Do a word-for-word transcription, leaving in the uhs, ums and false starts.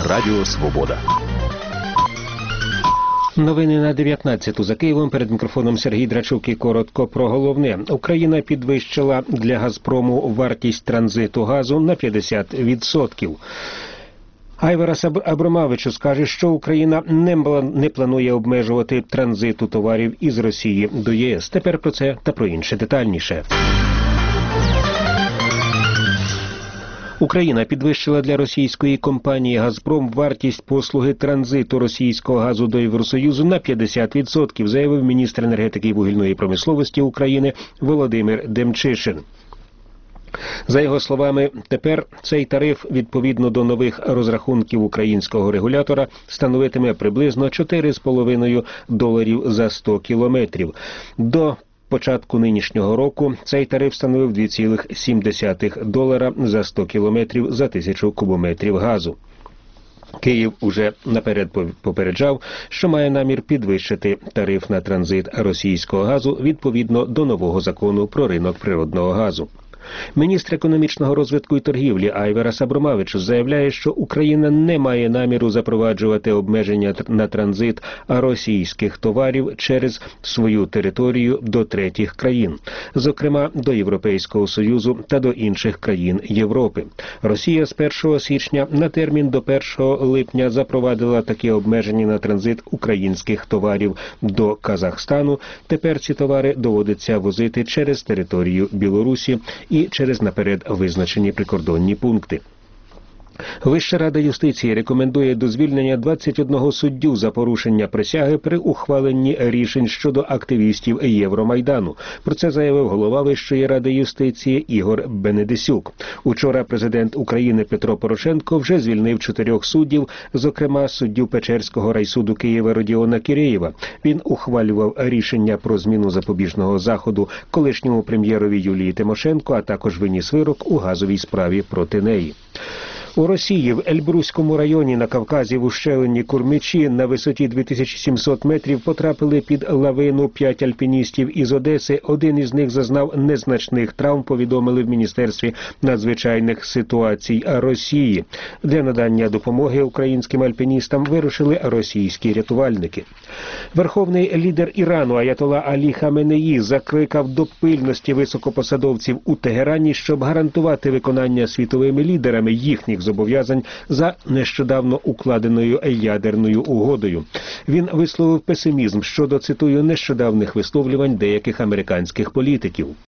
Радіо Свобода. Новини на дев'ятнадцяту за Києвом. Перед мікрофоном Сергій Драчук і коротко про головне. Україна підвищила для «Газпрому» вартість транзиту газу на п'ятдесят відсотків. Айварас Абромавичус каже, що Україна не планує обмежувати транзиту товарів із Росії до ЄС. Тепер про це та про інше детальніше. Україна підвищила для російської компанії «Газпром» вартість послуги транзиту російського газу до Євросоюзу на п'ятдесят відсотків, заявив міністр енергетики і вугільної промисловості України Володимир Демчишин. За його словами, тепер цей тариф, відповідно до нових розрахунків українського регулятора, становитиме приблизно чотири з половиною доларів за сто кілометрів. До початку нинішнього року цей тариф становив два цілих сім десятих долара за сто кілометрів за тисячу кубометрів газу. Київ уже наперед попереджав, що має намір підвищити тариф на транзит російського газу відповідно до нового закону про ринок природного газу. Міністр економічного розвитку і торгівлі Айварас Абромавичус заявляє, що Україна не має наміру запроваджувати обмеження на транзит російських товарів через свою територію до третіх країн, зокрема до Європейського Союзу та до інших країн Європи. Росія з першого січня на термін до першого липня запровадила такі обмеження на транзит українських товарів до Казахстану. Тепер ці товари доводиться возити через територію Білорусі і і через наперед визначені прикордонні пункти. Вища рада юстиції рекомендує до звільнення двадцять одного суддю за порушення присяги при ухваленні рішень щодо активістів Євромайдану. Про це заявив голова Вищої ради юстиції Ігор Бенедесюк. Учора президент України Петро Порошенко вже звільнив чотирьох суддів, зокрема суддю Печерського райсуду Києва Родіона Кірєєва. Він ухвалював рішення про зміну запобіжного заходу колишньому прем'єрові Юлії Тимошенко, а також виніс вирок у газовій справі проти неї. У Росії в Ельбруському районі на Кавказі в ущелині Курмичі на висоті дві тисячі сімсот метрів потрапили під лавину п'ять альпіністів із Одеси. Один із них зазнав незначних травм, повідомили в Міністерстві надзвичайних ситуацій Росії. Для надання допомоги українським альпіністам вирушили російські рятувальники. Верховний лідер Ірану Аятола Алі Хаменеї закликав до пильності високопосадовців у Тегерані, щоб гарантувати виконання світовими лідерами їхніх зобов'язань за нещодавно укладеною ядерною угодою. Він висловив песимізм щодо, цитую, нещодавних висловлювань деяких американських політиків.